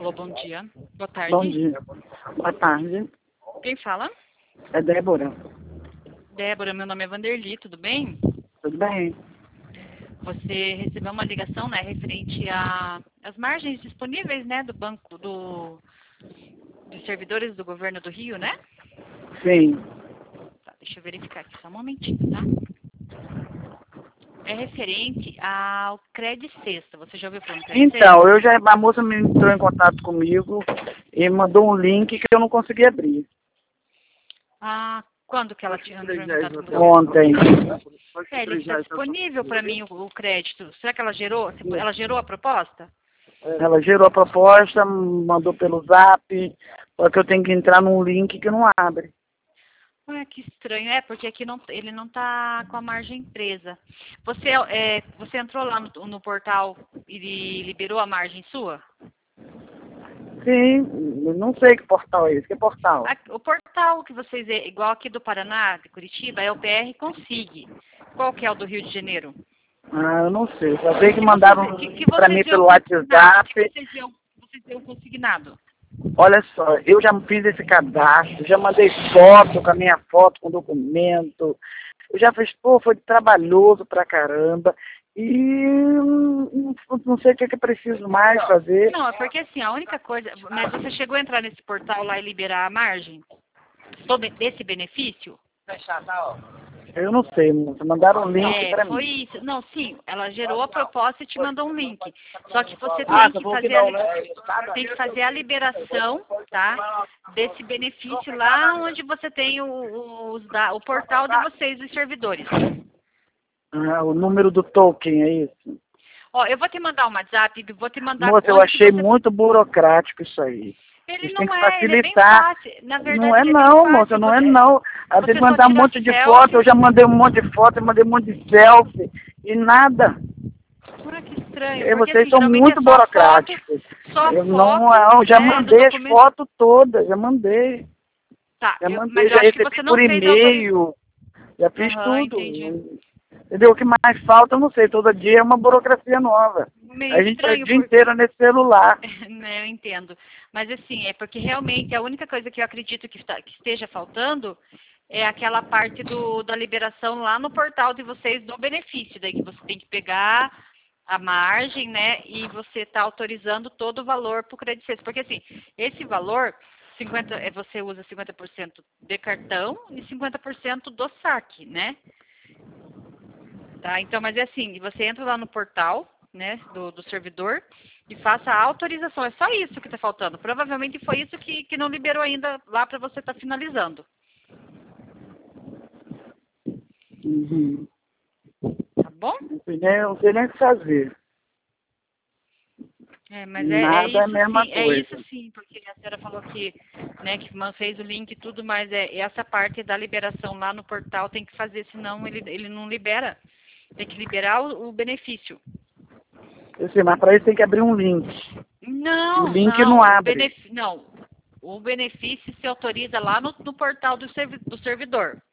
Alô, bom dia. Boa tarde. Bom dia. Boa tarde. Quem fala? É Débora. Débora, meu nome é Vanderly, tudo bem? Tudo bem? Você recebeu uma ligação, né, referente às margens disponíveis, né, do banco dos servidores do governo do Rio, né? Sim. Tá, deixa eu verificar aqui só um momentinho, tá? É referente ao Credit Sexta. Você já ouviu falar no Credit Então, Sexta? a moça me entrou em contato comigo e mandou um link que eu não consegui abrir. Ah, quando que ela entrou em contato com você? Ontem. Ele está disponível para mim o crédito. Será que ela gerou? Ela gerou a proposta? Ela gerou a proposta, mandou pelo zap, só que eu tenho que entrar num link que não abre. Ah, que estranho. É, porque aqui ele não está com a margem presa. Você entrou lá no portal e liberou a margem sua? Sim, não sei que portal é esse. Que portal? O portal que vocês, igual aqui do Paraná, de Curitiba, é o PR Consig. Qual que é o do Rio de Janeiro? Ah, eu não sei. Só sei que mandaram para mim pelo WhatsApp. Vocês viram consignado? Olha só, eu já fiz esse cadastro, já mandei foto com a minha foto, com documento. Eu já fiz, foi trabalhoso pra caramba. E não sei o que é preciso mais fazer. Não, é porque assim, a única coisa... Mas você chegou a entrar nesse portal lá e liberar a margem? Desse benefício? Eu não sei, moça. Mandaram um link pra Foi mim. isso. Não, sim, ela gerou a proposta e te mandou um link. Só que você tem que fazer a liberação, tá? Desse benefício lá onde você tem o portal de vocês, os servidores. Ah, o número do token, é isso? Ó, eu vou te mandar um WhatsApp, vou te mandar... Moça, eu achei muito burocrático isso aí. Ele Eles têm não que é, ele é bem facilitar. fácil. Na verdade, Não é ele é bem não, fácil. moça, não é não. Ela tem que Você só mandar um tira monte de selfie. foto, eu já mandei um monte de foto, eu mandei um monte de selfie e nada. Ah, que estranho, E porque vocês assim, são geralmente muito é só foto, burocráticos. só Eu foto, não, já né, do mandei as documento. fotos todas, já mandei. Tá, Já mas mandei, eu já acho que recebi você não por fez a autorização. e-mail, já fiz Aham, tudo. entendi. Entendeu? O que mais falta, eu não sei. Todo dia é uma burocracia nova. Meio A gente é o estranho, dia porque... inteiro nesse celular. Né, eu entendo. Mas assim, é porque realmente a única coisa que eu acredito que esteja faltando é aquela parte da liberação lá no portal de vocês do benefício. Daí que você tem que pegar a margem, né, e você está autorizando todo o valor para o Credit Sexta. Porque assim, esse valor, você usa 50% de cartão e 50% do saque, né? Tá, então, mas é assim, você entra lá no portal, né, do servidor e faça a autorização. É só isso que está faltando. Provavelmente foi isso que não liberou ainda lá para você estar finalizando. Uhum. Tá bom? Não sei nem o que fazer. Mas Nada é a isso mesma sim, coisa. isso sim, porque a senhora falou que, né, que fez o link e tudo, mas essa parte da liberação lá no portal tem que fazer, senão ele não libera. Tem que liberar o benefício. Eu sei, mas para isso tem que abrir um link. Não, O link não abre. O benefício se autoriza lá no portal do servidor.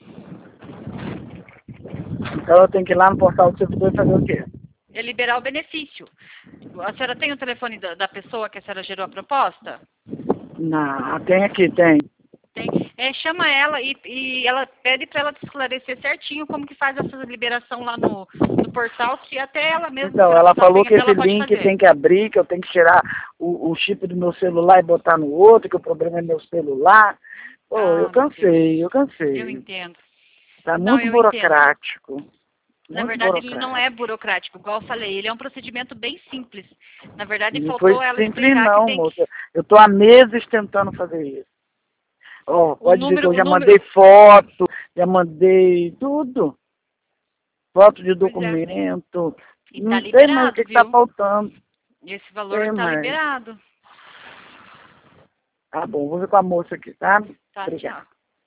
Então eu tenho que ir lá no portal do servidor e fazer o quê? É liberar o benefício. A senhora tem o telefone da pessoa que a senhora gerou a proposta? Não, tem aqui, tem. Tem. Chama ela e ela pede para ela te esclarecer certinho como que faz essa liberação lá no portal, que até ela mesma... Então, ela falou que esse ela pode link fazer. tem que abrir, que eu tenho que tirar o chip do meu celular e botar no outro, que o problema é meu celular. Pô, eu Meu Deus. Eu cansei. entendo. Tá Não, muito eu entendo. burocrático. Na Muito verdade, ele não é burocrático. burocrático, igual eu falei, ele é um procedimento bem simples. Na verdade, Não foi faltou ela simples explicar que não, tem que... moça. Eu tô há meses tentando fazer isso. Ó, pode ver que eu o já número... mandei foto, já mandei tudo. Foto de Pois é. documento. E tá Não sei mais o que liberado, está viu? faltando. Esse valor Sei tá mais. liberado. Tá bom, vou ver com a moça aqui, tá? Tá, Obrigada. tchau.